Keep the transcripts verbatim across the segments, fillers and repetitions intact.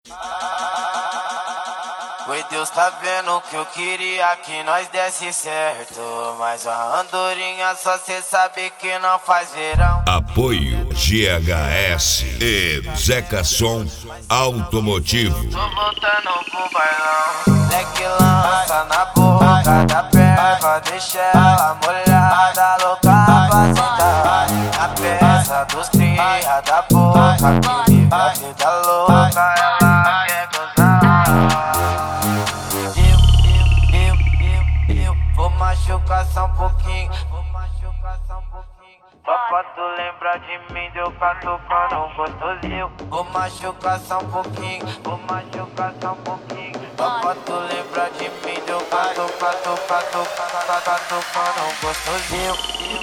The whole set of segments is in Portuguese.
Oi, Deus tá vendo que eu queria que nós desse certo, mas a andorinha só cê sabe que não faz verão. Apoio G H S e Zeca Som Automotivo. Tô voltando pro bailão, leque lança na boca da perna, deixa ela molhada, louca pra sentar. A peça dos cria da boca, que vive a vida louca, ela quer gozar. Vou machucar só um pouquinho, vou machucar só um pouquinho. Só pra tu lembrar de mim, deu catucando gostosinho. Vou machucar só um pouquinho, vou machucar só um pouquinho. Só pra tu lembrar de mim, deu catucando, catucando, catucando gostosinho.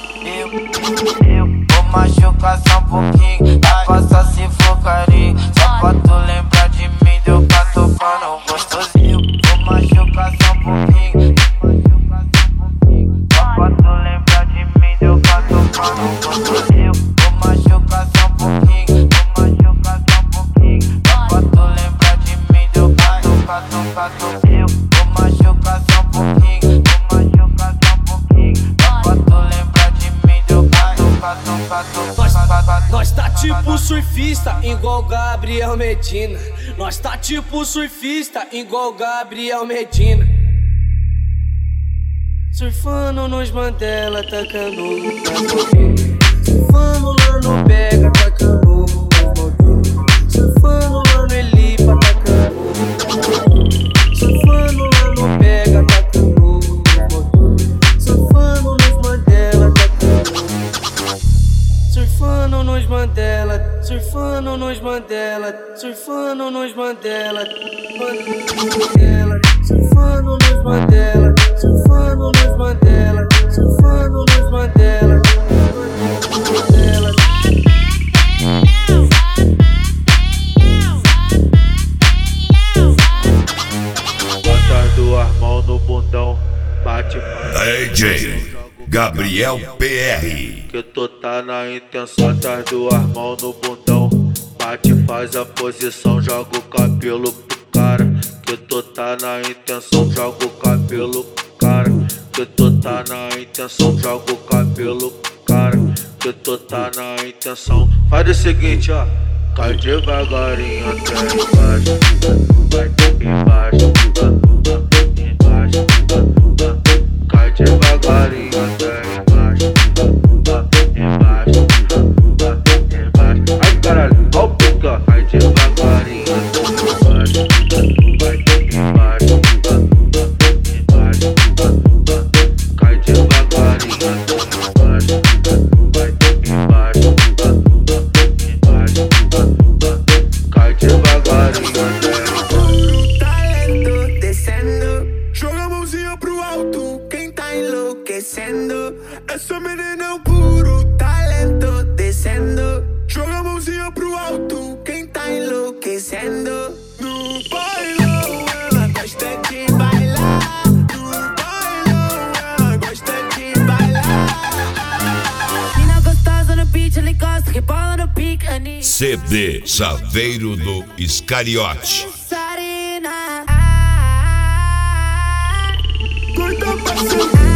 Vou machucar só um pouquinho, dá pra só se for carinho. Só pra tu lembrar de mim, deu catucando gostosinho. Vou machucar só um pouquinho. Pra tu lembrar de mim, deu catucando gostosinho. Vou machucar só um pouquinho, vou machucar só um pouquinho. Pra tu lembrar de mim, deu catucando, catucando. Vou machucar só um pouquinho, vou machucar só um pouquinho. Pra tu lembrar de mim, deu catucando, catucando. Nós tá tipo surfista, igual Gabriel Medina. Nós tá tipo surfista, igual Gabriel Medina. Surfando nos Mandela, tacando pra correr. Surfando lá no Bega, tacando pras Maldivas. Surfando lá no Elipa, tacando. Surfando lá no Bega, tacando pras Maldivas. Surfando nos Mandela, tacando. Surfando nos Mandela, surfando nos Mandela, surfando nos Mandela, Mandela, surfando nos Mandela, surfando nos Mandela, surfando nos Mandela, Mandela. Bota as duas mãos no bundão, bate D J Gabriel P R. que tu tá na intenção, bota as duas mãos no bundão, bate, faz a posição, joga o cabelo pro cara. Que tu tá na intenção, joga o cabelo pro cara. Que tu tá na intenção, joga o cabelo pro cara. Que tu tá na intenção. Faz o seguinte, ó, cai devagarinho até embaixo, vai embaixo, embaixo, cai devagarinho até embaixo, embaixo, embaixo. Ai caralho, ó o pica, cai devagarinho até embaixo, vai embaixo, embaixo, cai devagarinho até embaixo, vai embaixo, embaixo, cai devagarinho até embaixo. Talento descendo, joga a mãozinha pro alto, quem tá enlouquecendo. Essa menina é um puro talento descendo, joga a mãozinha pro alto, quem tá enlouquecendo. No bailão ela gosta de bailar, no bailão ela gosta de bailar. Mina gostosa no beat, ele gosta que bola no pique. C D Saveiro do Iscariote. Sarina, ah, ah, ah. Corta pra cima.